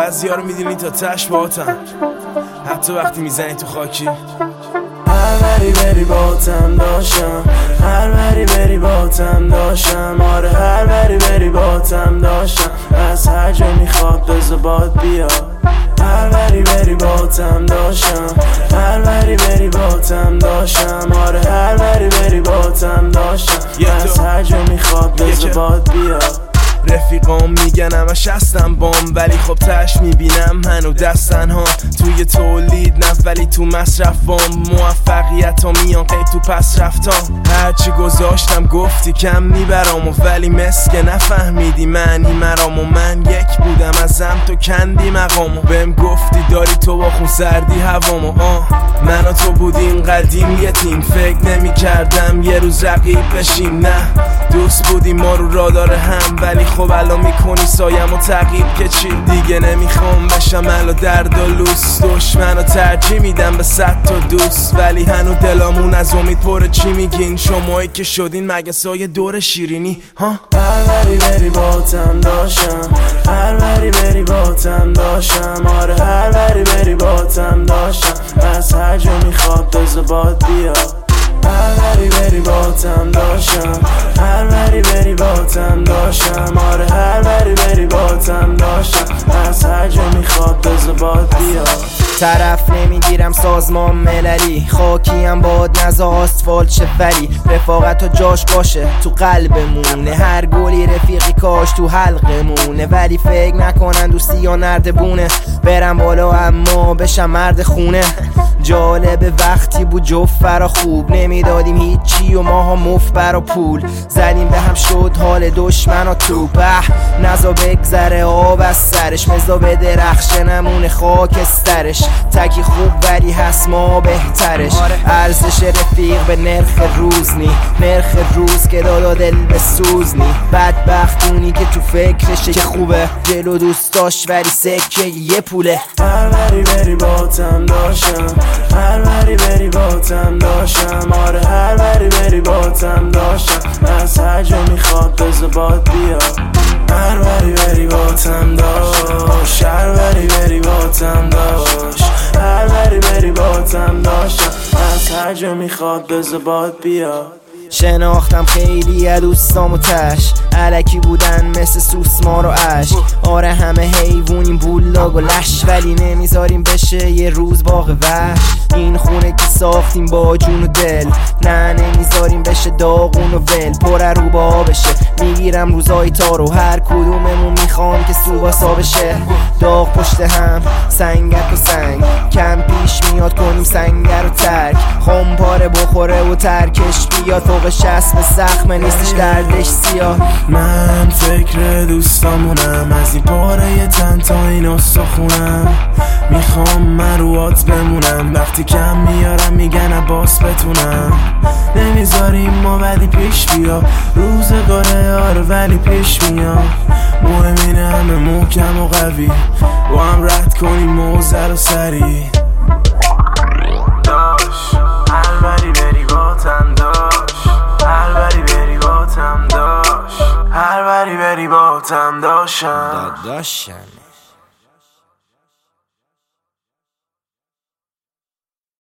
بعضیا رو میدونی تا تش باتم، حتی وقتی میزنی تو خاکی. هر بری بری باتم داشتم، هر بری بری باتم داشتم، آره هر بری بری باتم داشتم، از هر جا میخواد بذار باد بیا. هر بری بری باتم داشتم، هر بری بری باتم داشتم، آره هر بری بری باتم داشتم، از هر جا میخواد بذار باد بیا. رفیقام میگن همش هستم بام، ولی خب تش میبینم هنو دستن ها توی تولید نه ولی تو مصرفام. موفقیت ها میان قید تو پس رفتم، هرچی گذاشتم گفتی کم میبرام، ولی مسکه نفهمیدی معنی مرام. و من یک بودم ازم تو کندی مقامو، بهم گفتی داری تو با خون سردی هوامو. من و تو بودیم قدیم یه تیم، فکر نمی کردم یه روز رقیب بشیم. نه دوست بودیم ما رو رادار هم، ولی خب الان میکنی سایم و تعقیب که چی. دیگه نمیخوام بشم الا درد و لوس، دشمن رو ترجیح میدم به 100 تا دوست، ولی هنو دلامون از امید پره. چی میگین شمایی که شدین مگه سایه دور شیرینی ها؟ هر بری بری باتم داشتم، هر بری بری باتم داشتم، آره هر بری بری باتم داشتم، از هر جا میخواد بذار باد بیا. هر بری بری باتم داشتم، هر بری بری باتم داشتم، آره هر بری بری باتم داشتم، از هر جا میخواد بذار باد بیا. طرف نمیگیرم سازمان مللی، خاکیم باد نزا آسفالت شه، ولی رفاقت و جاش باشه تو قلبمونه. هر گلی رفیقی کاش تو حلقمونه، ولی فکر نکنن دوستی یا نردبونه. برم بالا اما بشم مرد خونه. جالب وقتی بود جفت فرا خوب نمیدادیم هیچی و ماها مفت برا پول زدیم به هم، شد حال دشمن و تو نزا بگذره آب از سرش، مزا به درخشه نمونه خاکسترش. تکی خوب ولی هست ما بهترش، ارزش رفیق به نرخ روز نی، نرخ روز که دادا دل به سوز نی. بدبختونی که تو فکرشه که خوبه، دل و دوست داشت ولی سکه یه پوله. هر بری بری باتم داشتم، هر بری بری باتم داشتم، آره هر بری بری باتم داشتم، از هر جا میخواد بذار باد بیا. هر بری بری باتم داشت، هر بری بری باتم داشت، هر بری بری باتم داشتم، از هر جا میخواد بذار باد بیا. شناختم خیلی از دوستامو تش، علکی بودن مثل سوسمار و اش. آره همه حیوونیم بولاگ و لش، ولی نمیذاریم بشه یه روز باغ وحش. این خونه که ساختیم با جون و دل، نه نمیذاریم بشه داغون و ول. پر رو با بشه میگیرم روزای تارو، هر کدوممون میخوام که سوباسا بشه. داغ پشت هم سنگت و سنگ، کم پیش میاد کنیم سنگر رو ترک. خم پاره بخوره و ترکش بیاد، فوق 60 به زخمه نیستش دردش سیاه. من فکر دوستامونم، از این پاره تن تا این استخونم. میخوام من رو آت بمونم، وقتی کم میارم میگن عباس بتونم. نمیذاریم ما ولی پیش بیا، روزگاره آره ولی پیش میام. مهم اینه همه محکم و قوی، با هم رد کنیم موزه رو سری. داش هر بری بری باتم داش، هر بری بری باتم داش، هر بری بری باتم داشتم.